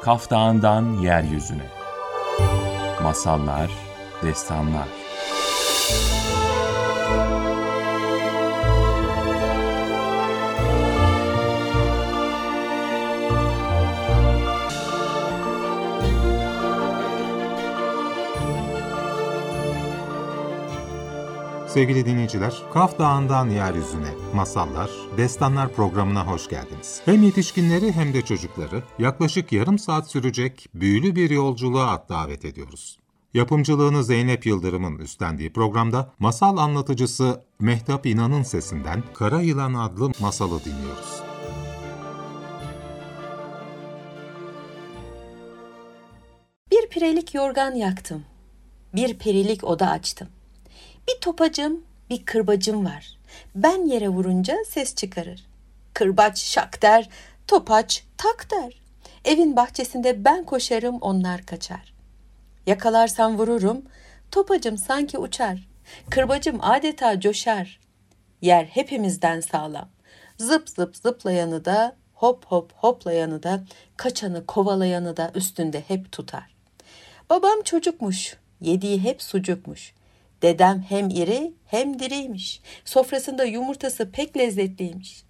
Kaf Dağı'ndan yeryüzüne. Masallar, destanlar. Sevgili dinleyiciler, Kaf Dağı'ndan yeryüzüne, masallar, destanlar programına hoş geldiniz. Hem yetişkinleri hem de çocukları yaklaşık yarım saat sürecek büyülü bir yolculuğa davet ediyoruz. Yapımcılığını Zeynep Yıldırım'ın üstlendiği programda masal anlatıcısı Mehtap İnan'ın sesinden Kara Yılan adlı masalı dinliyoruz. Bir pirelik yorgan yaktım, bir perilik oda açtım. Bir topacım, bir kırbacım var. Ben yere vurunca ses çıkarır. Kırbaç şak der, topaç tak der. Evin bahçesinde ben koşarım, onlar kaçar. Yakalarsam vururum, topacım sanki uçar. Kırbacım adeta coşar. Yer hepimizden sağlam. Zıp zıp zıplayanı da, hop hop hoplayanı da, kaçanı kovalayanı da üstünde hep tutar. Babam çocukmuş, yediği hep sucukmuş. Dedem hem iri hem diriymiş. Sofrasında yumurtası pek lezzetliymiş.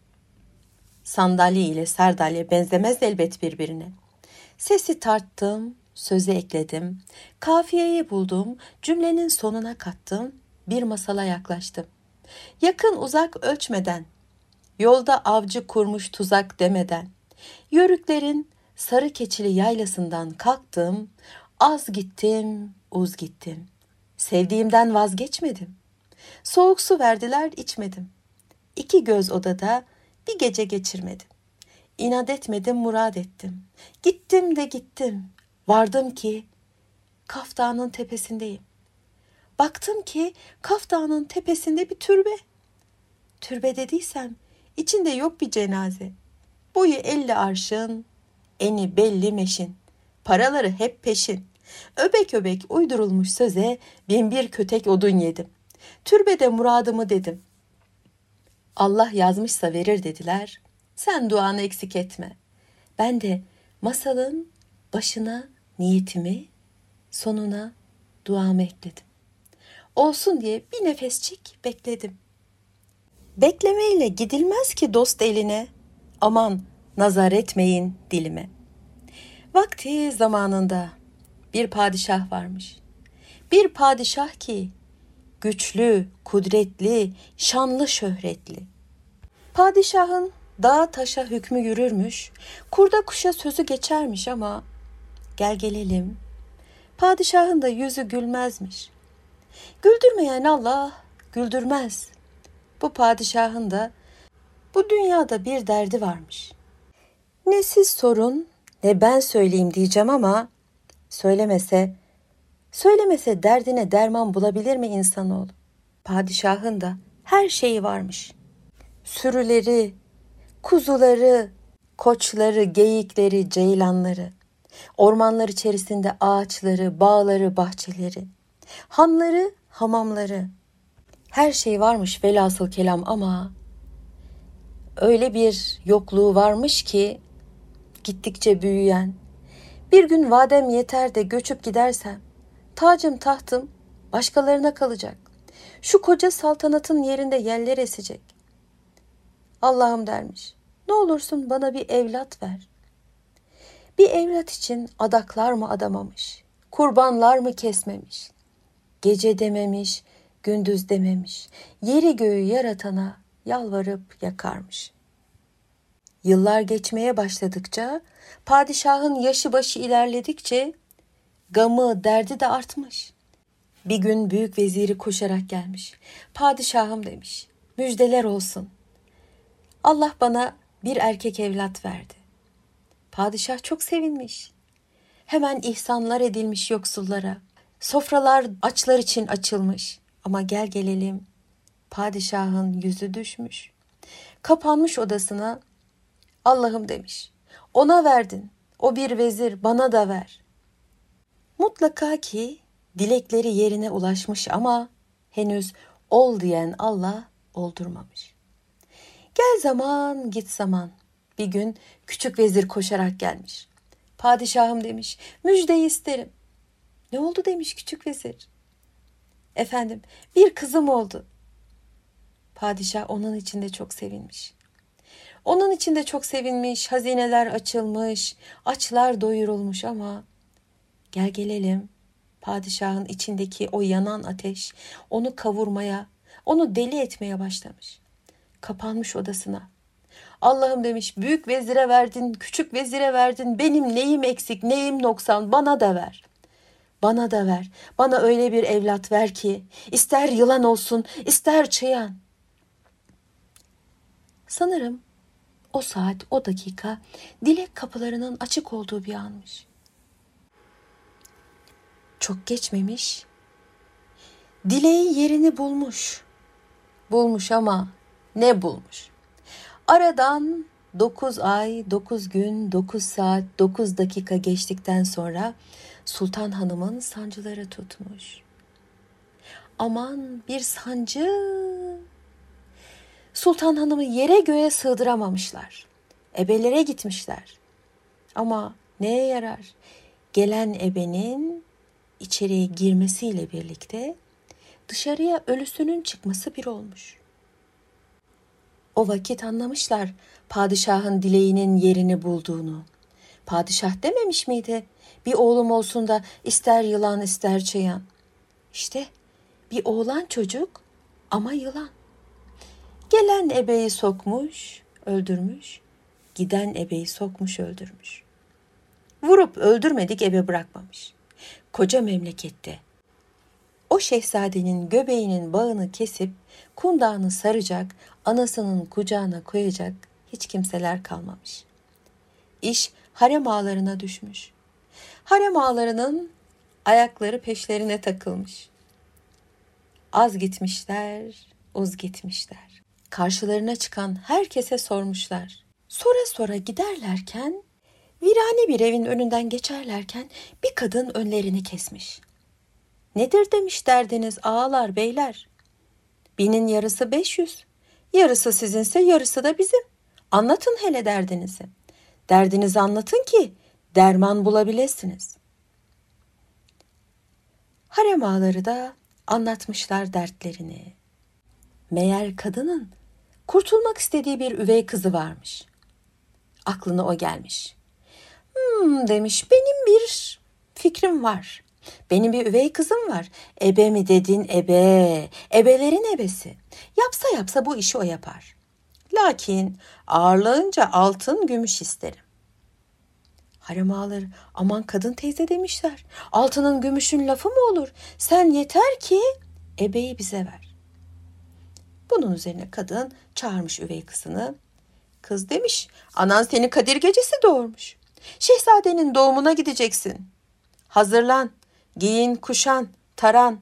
Sandalye ile sardalye benzemez elbet birbirine. Sesi tarttım, söze ekledim. Kafiyeyi buldum, cümlenin sonuna kattım. Bir masala yaklaştım. Yakın uzak ölçmeden, yolda avcı kurmuş tuzak demeden, yörüklerin sarı keçili yaylasından kalktım. Az gittim, uz gittim. Sevdiğimden vazgeçmedim. Soğuk su verdiler, içmedim. 2 göz odada bir gece geçirmedim. İnat etmedim, murad ettim. Gittim de gittim. Vardım ki Kaf Dağı'nın tepesindeyim. Baktım ki Kaf Dağı'nın tepesinde bir türbe. Türbe dediysem içinde yok bir cenaze. Boyu 50 arşın, eni belli meşin. Paraları hep peşin. Öbek öbek uydurulmuş söze 1001 kötek odun yedim. Türbede muradımı dedim. Allah yazmışsa verir dediler. Sen duanı eksik etme. Ben de masalın başına niyetimi, sonuna duamı ekledim. Olsun diye bir nefesçik bekledim. Beklemeyle gidilmez ki dost eline. Aman nazar etmeyin dilime. Vakti zamanında bir padişah varmış. Bir padişah ki güçlü, kudretli, şanlı, şöhretli. Padişahın dağa taşa hükmü yürürmüş, kurda kuşa sözü geçermiş ama gel gelelim, padişahın da yüzü gülmezmiş. Güldürmeyen Allah güldürmez. Bu padişahın da bu dünyada bir derdi varmış. Ne siz sorun ne ben söyleyeyim diyeceğim ama söylemese derdine derman bulabilir mi insanoğlu? Padişahın da her şeyi varmış. Sürüleri, kuzuları, koçları, geyikleri, ceylanları, ormanlar içerisinde ağaçları, bağları, bahçeleri, hanları, hamamları. Her şey varmış velhasıl kelam ama öyle bir yokluğu varmış ki gittikçe büyüyen, bir gün vadem yeter de göçüp gidersem, tacım tahtım başkalarına kalacak. Şu koca saltanatın yerinde yeller esecek. Allah'ım dermiş, ne olursun bana bir evlat ver. Bir evlat için adaklar mı adamamış, kurbanlar mı kesmemiş, gece dememiş, gündüz dememiş, yeri göğü yaratana yalvarıp yakarmış. Yıllar geçmeye başladıkça, padişahın yaşı başı ilerledikçe gamı, derdi de artmış. Bir gün büyük veziri koşarak gelmiş. Padişahım demiş, müjdeler olsun. Allah bana bir erkek evlat verdi. Padişah çok sevinmiş. Hemen ihsanlar edilmiş yoksullara. Sofralar açlar için açılmış. Ama gel gelelim, padişahın yüzü düşmüş. Kapanmış odasına, Allah'ım demiş, ona verdin, o bir vezir, bana da ver. Mutlaka ki dilekleri yerine ulaşmış ama henüz ol diyen Allah oldurmamış. Gel zaman git zaman. Bir gün küçük vezir koşarak gelmiş. Padişahım demiş, müjdeyi isterim. Ne oldu demiş küçük vezir. Efendim, bir kızım oldu. Padişah onun için de çok sevinmiş. Onun için de çok sevinmiş, hazineler açılmış, açlar doyurulmuş ama gel gelelim padişahın içindeki o yanan ateş onu kavurmaya, onu deli etmeye başlamış. Kapanmış odasına. Allah'ım demiş, büyük vezire verdin, küçük vezire verdin, benim neyim eksik, neyim noksan, bana da ver. Bana da ver, bana öyle bir evlat ver ki, ister yılan olsun, ister çıyan. Sanırım o saat, o dakika dilek kapılarının açık olduğu bir anmış. Çok geçmemiş, dileği yerini bulmuş. Bulmuş ama ne bulmuş? Aradan 9 ay, 9 gün, 9 saat, 9 dakika geçtikten sonra Sultan Hanım'ın sancıları tutmuş. Aman bir sancı! Sultan Hanım'ı yere göğe sığdıramamışlar. Ebelere gitmişler. Ama neye yarar? Gelen ebenin içeriye girmesiyle birlikte dışarıya ölüsünün çıkması bir olmuş. O vakit anlamışlar padişahın dileğinin yerini bulduğunu. Padişah dememiş miydi? Bir oğlum olsun da ister yılan ister çıyan. İşte bir oğlan çocuk ama yılan. Gelen ebeyi sokmuş, öldürmüş. Giden ebeyi sokmuş, öldürmüş. Vurup öldürmedik ebe bırakmamış. Koca memlekette o şehzadenin göbeğinin bağını kesip kundağını saracak, anasının kucağına koyacak hiç kimseler kalmamış. İş harem ağalarına düşmüş. Harem ağalarının ayakları peşlerine takılmış. Az gitmişler, uz gitmişler. Karşılarına çıkan herkese sormuşlar. Sonra sonra giderlerken, virane bir evin önünden geçerlerken bir kadın önlerini kesmiş. Nedir demiş derdiniz ağalar beyler? 1000'in yarısı 500, yarısı sizinse yarısı da bizim. Anlatın hele derdinizi. Derdinizi anlatın ki derman bulabilirsiniz. Harem ağaları da anlatmışlar dertlerini. Meğer kadının kurtulmak istediği bir üvey kızı varmış. Aklına o gelmiş. Demiş, benim bir fikrim var. Benim bir üvey kızım var. Ebe mi dedin ebe, ebelerin ebesi. Yapsa bu işi o yapar. Lakin ağırlığınca altın gümüş isterim. Harem ağaları aman kadın teyze demişler. Altının gümüşün lafı mı olur? Sen yeter ki ebeyi bize ver. Bunun üzerine kadın çağırmış üvey kızını. Kız demiş, anan seni Kadir gecesi doğurmuş. Şehzadenin doğumuna gideceksin. Hazırlan, giyin, kuşan, taran.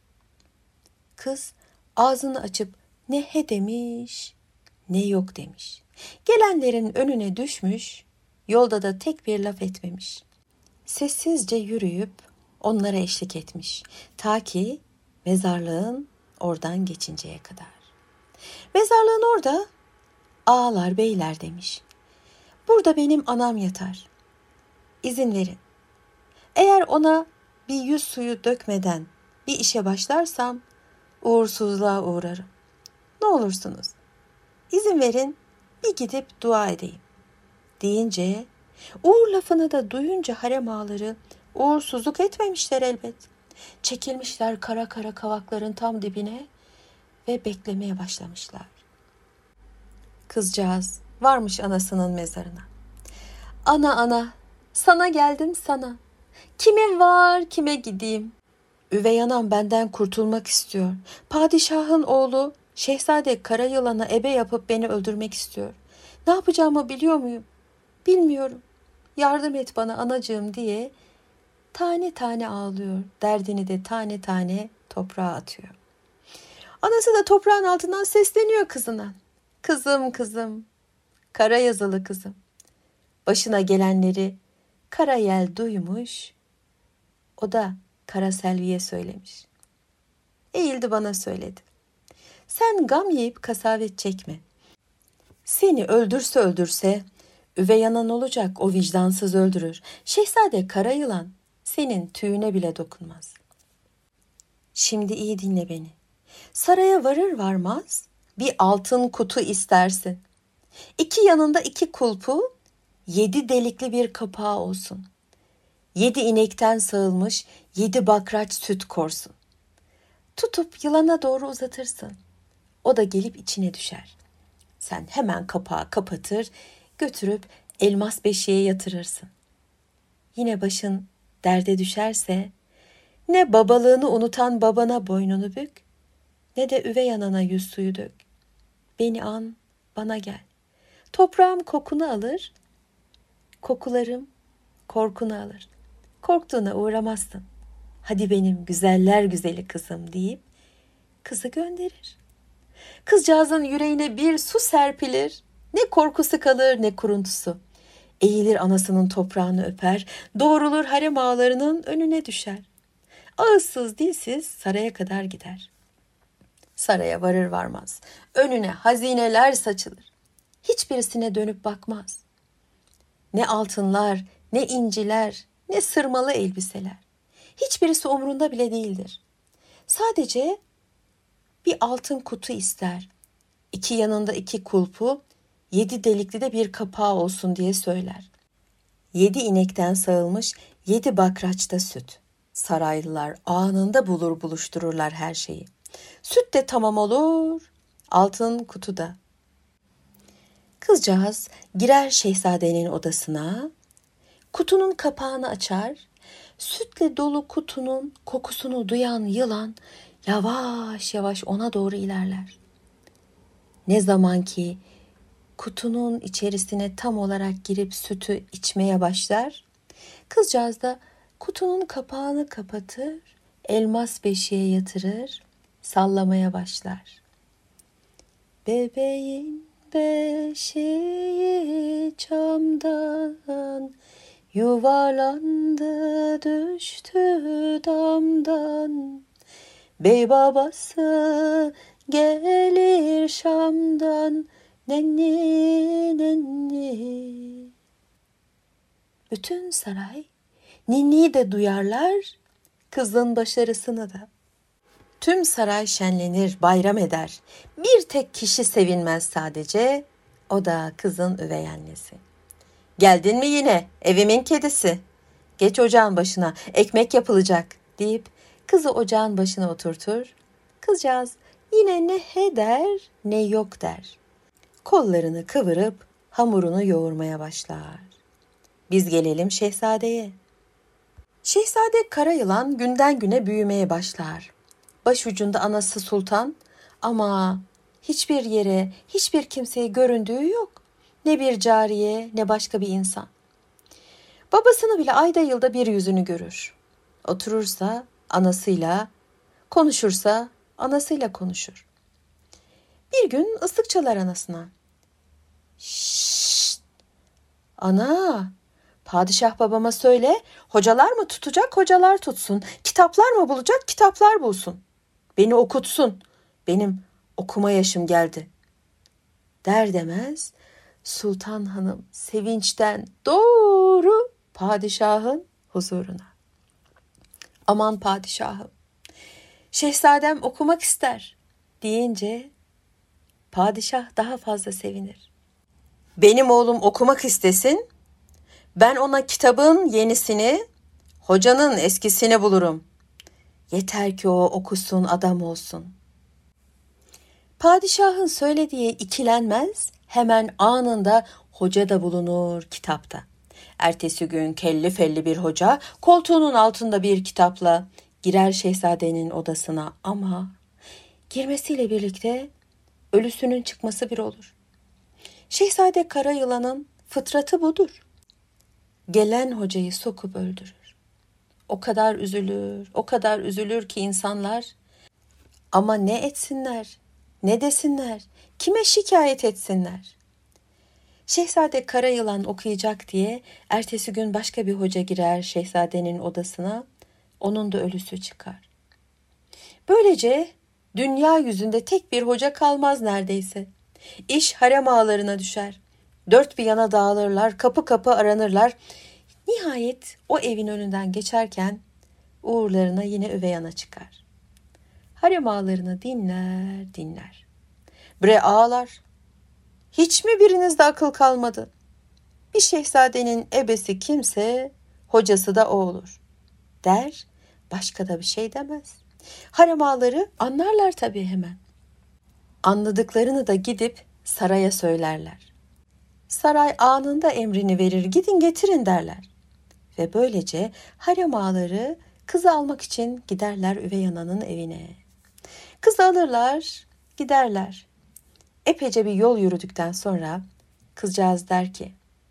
Kız ağzını açıp ne he demiş, ne yok demiş. Gelenlerin önüne düşmüş, yolda da tek bir laf etmemiş. Sessizce yürüyüp onlara eşlik etmiş. Ta ki mezarlığın oradan geçinceye kadar. Mezarlığın orada ağalar beyler demiş. Burada benim anam yatar. İzin verin. Eğer ona bir yüz suyu dökmeden bir işe başlarsam uğursuzluğa uğrarım. Ne olursunuz İzin verin bir gidip dua edeyim. Deyince uğur lafını da duyunca harem ağaları uğursuzluk etmemişler elbet. Çekilmişler kara kara kavakların tam dibine ve beklemeye başlamışlar. Kızcağız varmış anasının mezarına. Ana, sana geldim sana. Kime var, kime gideyim? Üvey anam benden kurtulmak istiyor. Padişahın oğlu Şehzade Karayılan'a ebe yapıp beni öldürmek istiyor. Ne yapacağımı biliyor muyum? Bilmiyorum. Yardım et bana anacığım diye tane tane ağlıyor. Derdini de tane tane toprağa atıyor. Anası da toprağın altından sesleniyor kızına. Kızım, kara yazılı kızım. Başına gelenleri kara yel duymuş, o da Kara Selvi'ye söylemiş. Eğildi bana söyledi. Sen gam yiyip kasavet çekme. Seni öldürse Üvey anan olacak, o vicdansız öldürür. Şehzade kara yılan senin tüyüne bile dokunmaz. Şimdi iyi dinle beni. Saraya varır varmaz bir altın kutu istersin. 2 yanında 2 kulpu, 7 delikli bir kapağı olsun. 7 inekten sağılmış 7 bakraç süt korsun. Tutup yılana doğru uzatırsın. O da gelip içine düşer. Sen hemen kapağı kapatır, götürüp elmas beşiğe yatırırsın. Yine başın derde düşerse, ne babalığını unutan babana boynunu bük, ne de üvey anana yüz suyu dök. Beni an, bana gel. Toprağım kokunu alır, kokularım korkunu alır. Korktuğuna uğramazsın. Hadi benim güzeller güzeli kızım deyip kızı gönderir. Kızcağızın yüreğine bir su serpilir. Ne korkusu kalır ne kuruntusu. Eğilir anasının toprağını öper, doğrulur harem ağalarının önüne düşer. Ağızsız dilsiz saraya kadar gider. Saraya varır varmaz önüne hazineler saçılır. Hiçbirisine dönüp bakmaz. Ne altınlar, ne inciler, ne sırmalı elbiseler. Hiçbirisi umrunda bile değildir. Sadece bir altın kutu ister. 2 yanında 2 kulpu, 7 delikli de bir kapağı olsun diye söyler. 7 inekten sağılmış 7 bakraçta süt. Saraylılar anında bulur buluştururlar her şeyi. Süt de tamam olur, altın kutuda. Kızcağız girer şehzadenin odasına, kutunun kapağını açar, sütle dolu kutunun kokusunu duyan yılan yavaş yavaş ona doğru ilerler. Ne zaman ki kutunun içerisine tam olarak girip sütü içmeye başlar, kızcağız da kutunun kapağını kapatır, elmas beşiğe yatırır, sallamaya başlar. Bebeğin beşiği çamdan, yuvarlandı düştü damdan. Bey babası gelir Şam'dan, nenni nenni. Bütün saray ninniyi de duyarlar, kızın başarısını da. Tüm saray şenlenir, bayram eder. Bir tek kişi sevinmez sadece, o da kızın üvey annesi. Geldin mi yine evimin kedisi? Geç ocağın başına, ekmek yapılacak deyip kızı ocağın başına oturtur. Kızcağız yine ne he der ne yok der. Kollarını kıvırıp hamurunu yoğurmaya başlar. Biz gelelim şehzadeye. Şehzade kara yılan günden güne büyümeye başlar. Başucunda anası sultan ama hiçbir yere, hiçbir kimseye göründüğü yok. Ne bir cariye ne başka bir insan. Babasını bile ayda yılda bir yüzünü görür. Oturursa anasıyla, konuşursa anasıyla konuşur. Bir gün ıslık çalar anasına. Şşşt! Ana! Padişah babama söyle, hocalar mı tutacak, hocalar tutsun. Kitaplar mı bulacak, kitaplar bulsun. Beni okutsun. Benim okuma yaşım geldi. Der demez, Sultan Hanım sevinçten doğru padişahın huzuruna. Aman padişahım, şehzadem okumak ister deyince padişah daha fazla sevinir. Benim oğlum okumak istesin, ben ona kitabın yenisini, hocanın eskisini bulurum. Yeter ki o okusun, adam olsun. Padişahın söylediği ikilenmez, hemen anında hoca da bulunur kitapta. Ertesi gün kelli felli bir hoca koltuğunun altında bir kitapla girer şehzadenin odasına ama girmesiyle birlikte ölüsünün çıkması bir olur. Şehzade kara yılanın fıtratı budur. Gelen hocayı sokup öldürür. O kadar üzülür, o kadar üzülür ki insanlar. Ama ne etsinler, ne desinler, kime şikayet etsinler? Şehzade kara yılan okuyacak diye ertesi gün başka bir hoca girer şehzadenin odasına, onun da ölüsü çıkar. Böylece dünya yüzünde tek bir hoca kalmaz neredeyse. İş harem ağalarına düşer. Dört bir yana dağılırlar, kapı kapı aranırlar. Nihayet o evin önünden geçerken uğurlarına yine üvey ana çıkar. Harem ağalarını dinler. Bre ağlar. Hiç mi birinizde akıl kalmadı? Bir şehzadenin ebesi kimse, hocası da o olur der, başka da bir şey demez. Harem ağaları anlarlar tabii hemen. Anladıklarını da gidip saraya söylerler. Saray anında emrini verir, gidin getirin derler. Ve böylece harem ağaları kızı almak için giderler üvey ananın evine. Kızı alırlar, giderler. Epeyce bir yol yürüdükten sonra kızcağız der ki,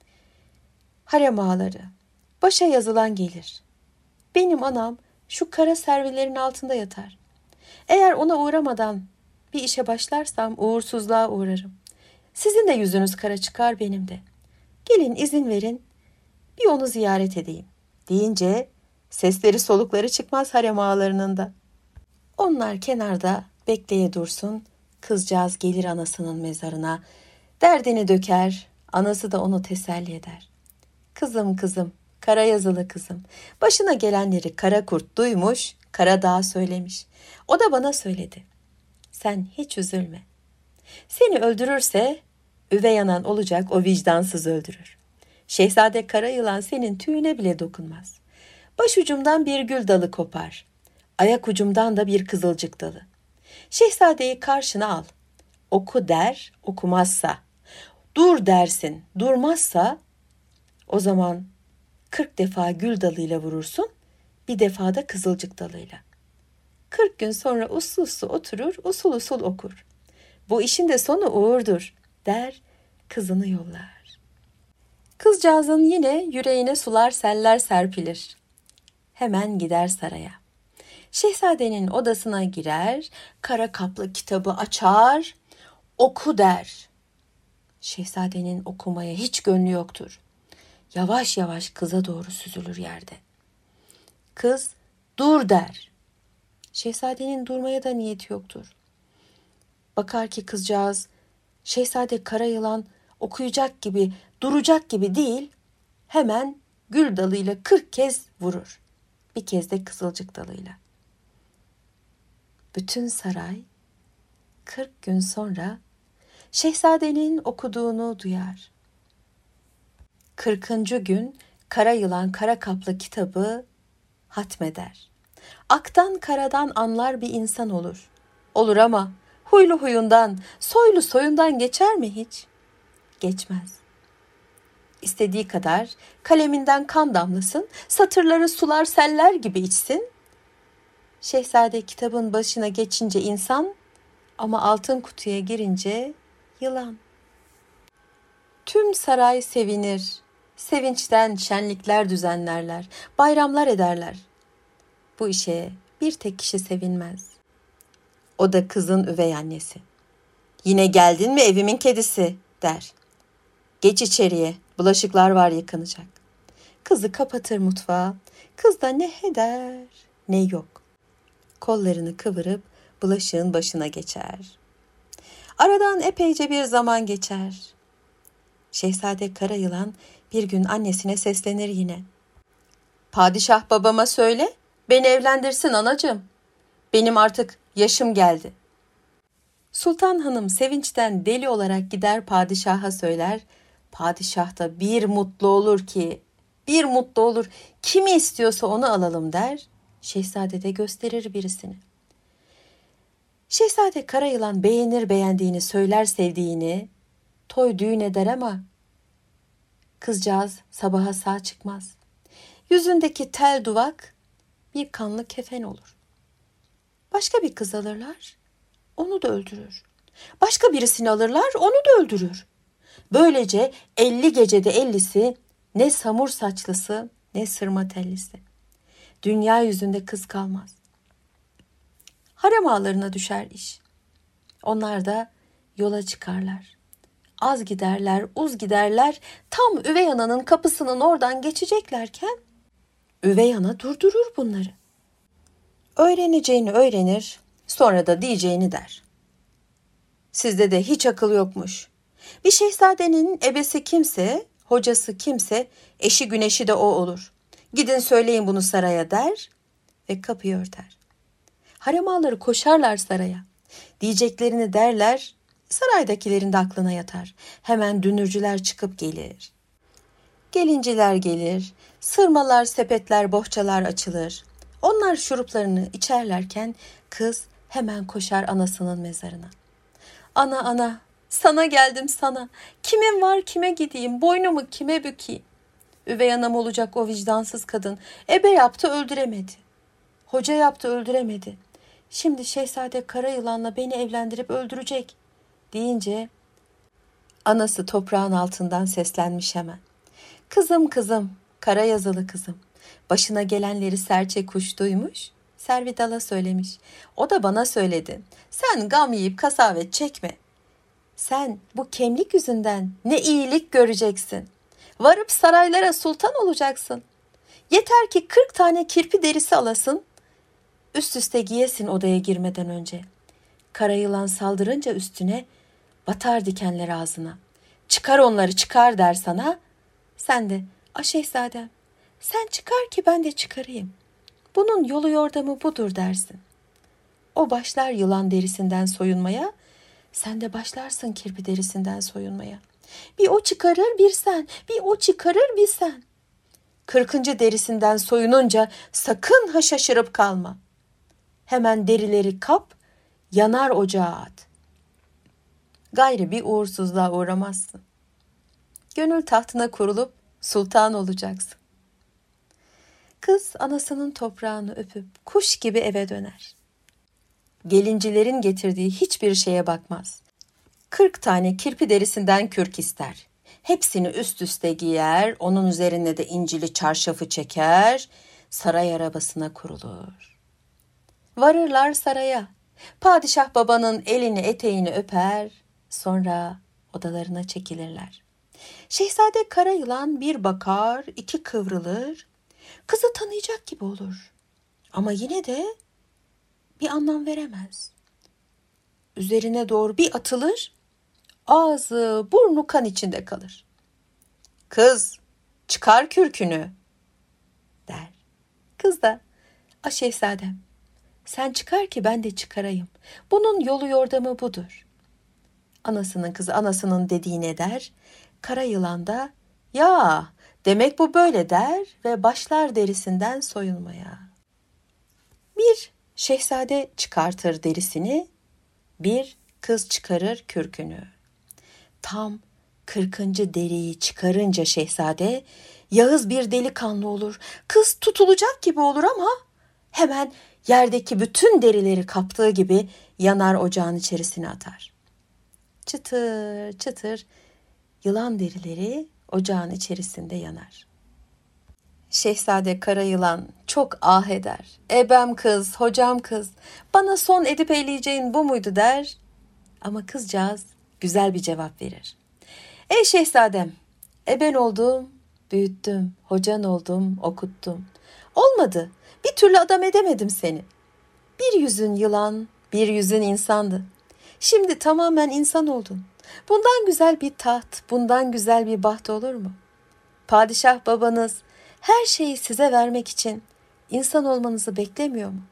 harem ağaları, başa yazılan gelir. Benim anam şu kara servilerin altında yatar. Eğer ona uğramadan bir işe başlarsam uğursuzluğa uğrarım. Sizin de yüzünüz kara çıkar, benim de. Gelin izin verin, bir onu ziyaret edeyim deyince sesleri solukları çıkmaz harem ağalarının da. Onlar kenarda bekleye dursun, kızcağız gelir anasının mezarına, derdini döker, anası da onu teselli eder. Kızım, kara yazılı kızım, başına gelenleri kara kurt duymuş, kara dağ söylemiş. O da bana söyledi. Sen hiç üzülme. Seni öldürürse üvey anan olacak, o vicdansız öldürür. Şehzade kara yılan senin tüyüne bile dokunmaz. Başucumdan bir gül dalı kopar. Ayak ucumdan da bir kızılcık dalı. Şehzadeyi karşına al. Oku der, okumazsa. Dur dersin, durmazsa o zaman 40 defa gül dalıyla vurursun, bir defa da kızılcık dalıyla. 40 gün sonra uslu oturur, usul usul okur. Bu işin de sonu uğurdur der, kızını yollar. Kızcağızın yine yüreğine sular seller serpilir. Hemen gider saraya. Şehzadenin odasına girer, kara kaplı kitabı açar, oku der. Şehzadenin okumaya hiç gönlü yoktur. Yavaş yavaş kıza doğru süzülür yerde. Kız dur der. Şehzadenin durmaya da niyeti yoktur. Bakar ki kızcağız, Şehzade kara yılan okuyacak gibi, duracak gibi değil, hemen gül dalıyla 40 kez vurur. Bir kez de kızılcık dalıyla. Bütün saray 40 gün sonra Şehzadenin okuduğunu duyar. 40. gün kara yılan kara kaplı kitabı hatmeder. Aktan karadan anlar bir insan olur. Olur ama huylu huyundan, soylu soyundan geçer mi hiç? Geçmez. İstediği kadar kaleminden kan damlasın, satırları sular seller gibi içsin. Şehzade kitabın başına geçince insan, ama altın kutuya girince yılan. Tüm saray sevinir, sevinçten şenlikler düzenlerler, bayramlar ederler. Bu işe bir tek kişi sevinmez. O da kızın üvey annesi. Yine geldin mi evimin kedisi der. Geç içeriye, bulaşıklar var yıkanacak. Kızı kapatır mutfağa, kız da ne heder ne yok. Kollarını kıvırıp bulaşığın başına geçer. Aradan epeyce bir zaman geçer. Şehzade kara yılan bir gün annesine seslenir yine. Padişah babama söyle, beni evlendirsin anacığım. Benim artık yaşım geldi. Sultan hanım sevinçten deli olarak gider padişaha söyler. Padişah da bir mutlu olur ki, bir mutlu olur. Kimi istiyorsa onu alalım der. Şehzade de gösterir birisini. Şehzade kara yılan beğenir beğendiğini, söyler sevdiğini, toy düğün eder ama kızcağız sabaha sağ çıkmaz. Yüzündeki tel duvak bir kanlı kefen olur. Başka bir kız alırlar, onu da öldürür. Başka birisini alırlar, onu da öldürür. Böylece 50 gecede 50'si ne samur saçlısı ne sırma tellisi. Dünya yüzünde kız kalmaz. Harem ağalarına düşer iş. Onlar da yola çıkarlar. Az giderler, uz giderler. Tam üvey ananın kapısının oradan geçeceklerken üvey ana durdurur bunları. Öğreneceğini öğrenir, sonra da diyeceğini der. Sizde de hiç akıl yokmuş. Bir şehzadenin ebesi kimse, hocası kimse, eşi güneşi de o olur. Gidin söyleyin bunu saraya der ve kapıyı örter. Harem ağaları koşarlar saraya. Diyeceklerini derler, saraydakilerin de aklına yatar. Hemen dünürcüler çıkıp gelir. Gelinciler gelir, sırmalar, sepetler, bohçalar açılır. Onlar şuruplarını içerlerken kız hemen koşar anasının mezarına. Ana ana, sana geldim sana. Kimin var kime gideyim, boynumu kime bükeyim? Üvey anam olacak o vicdansız kadın. Ebe yaptı öldüremedi. Hoca yaptı öldüremedi. Şimdi Şehzade Karayılan'la beni evlendirip öldürecek deyince anası toprağın altından seslenmiş hemen. Kızım kızım, kara yazılı kızım. Başına gelenleri serçe kuş duymuş, Servidal'a söylemiş. O da bana söyledi. Sen gam yiyip kasavet çekme. Sen bu kemlik yüzünden ne iyilik göreceksin. Varıp saraylara sultan olacaksın. Yeter ki 40 tane kirpi derisi alasın. Üst üste giyesin odaya girmeden önce. Kara yılan saldırınca üstüne batar dikenler ağzına. Çıkar onları çıkar der sana. Sen de şehzadem sen çıkar ki ben de çıkarayım. Bunun yolu yordamı budur dersin. O başlar yılan derisinden soyunmaya. Sen de başlarsın kirpi derisinden soyunmaya. Bir o çıkarır bir sen, bir o çıkarır bir sen. 40. derisinden soyununca sakın ha şaşırıp kalma. Hemen derileri kap, yanar ocağa at. Gayrı bir uğursuzluğa uğramazsın. Gönül tahtına kurulup sultan olacaksın. Kız anasının toprağını öpüp kuş gibi eve döner. Gelincilerin getirdiği hiçbir şeye bakmaz. 40 tane kirpi derisinden kürk ister. Hepsini üst üste giyer, onun üzerine de incili çarşafı çeker, saray arabasına kurulur. Varırlar saraya. Padişah babanın elini eteğini öper, sonra odalarına çekilirler. Şehzade Karayılan bir bakar, iki kıvrılır, kızı tanıyacak gibi olur. Ama yine de bir anlam veremez. Üzerine doğru bir atılır, ağzı burnu kan içinde kalır. Kız, çıkar kürkünü der. Kız da, şehzadem, sen çıkar ki ben de çıkarayım. Bunun yolu yordamı budur. Anasının kızı anasının dediğini eder. Kara yılan da, ya demek bu böyle der ve başlar derisinden soyunmaya. Bir şehzade çıkartır derisini, bir kız çıkarır kürkünü. Tam 40. deriyi çıkarınca şehzade yağız bir delikanlı olur. Kız tutulacak gibi olur ama hemen yerdeki bütün derileri kaptığı gibi yanar ocağın içerisine atar. Çıtır çıtır yılan derileri ocağın içerisinde yanar. Şehzade Karayılan çok ah eder. Ebem kız, hocam kız, bana son edip eyleyeceğin bu muydu der. Ama kızcağız güzel bir cevap verir. Ey şehzadem, eben oldum, büyüttüm, hocan oldum, okuttum. Olmadı, bir türlü adam edemedim seni. Bir yüzün yılan, bir yüzün insandı. Şimdi tamamen insan oldun. Bundan güzel bir taht, bundan güzel bir baht olur mu? Padişah babanız her şeyi size vermek için insan olmanızı beklemiyor mu?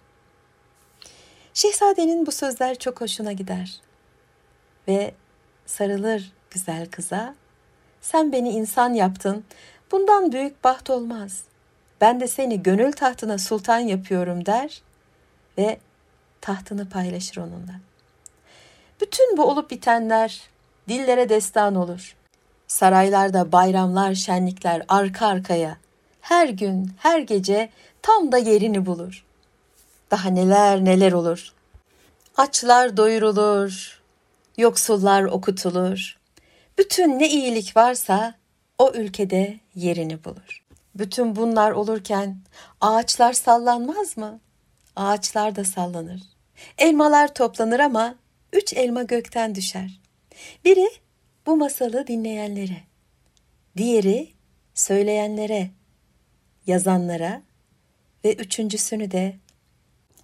Şehzadenin bu sözler çok hoşuna gider. Ve sarılır güzel kıza. Sen beni insan yaptın, bundan büyük baht olmaz. Ben de seni gönül tahtına sultan yapıyorum der ve tahtını paylaşır onunla. Bütün bu olup bitenler dillere destan olur. Saraylarda bayramlar, şenlikler arka arkaya, her gün, her gece tam da yerini bulur. Daha neler neler olur. Açlar doyurulur, yoksullar okutulur. Bütün ne iyilik varsa o ülkede yerini bulur. Bütün bunlar olurken ağaçlar sallanmaz mı? Ağaçlar da sallanır. Elmalar toplanır ama 3 elma gökten düşer. Biri bu masalı dinleyenlere, diğeri söyleyenlere, yazanlara ve üçüncüsünü de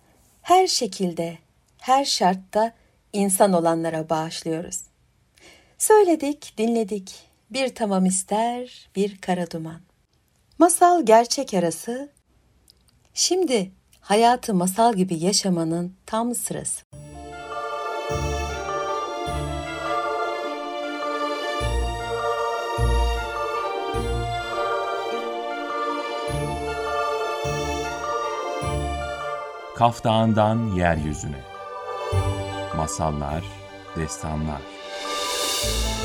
her şekilde, her şartta insan olanlara bağışlıyoruz. Söyledik, dinledik. Bir tamam ister, bir kara duman. Masal gerçek arası. Şimdi hayatı masal gibi yaşamanın tam sırası. Kaf Dağı'ndan yeryüzüne. Masallar, destanlar.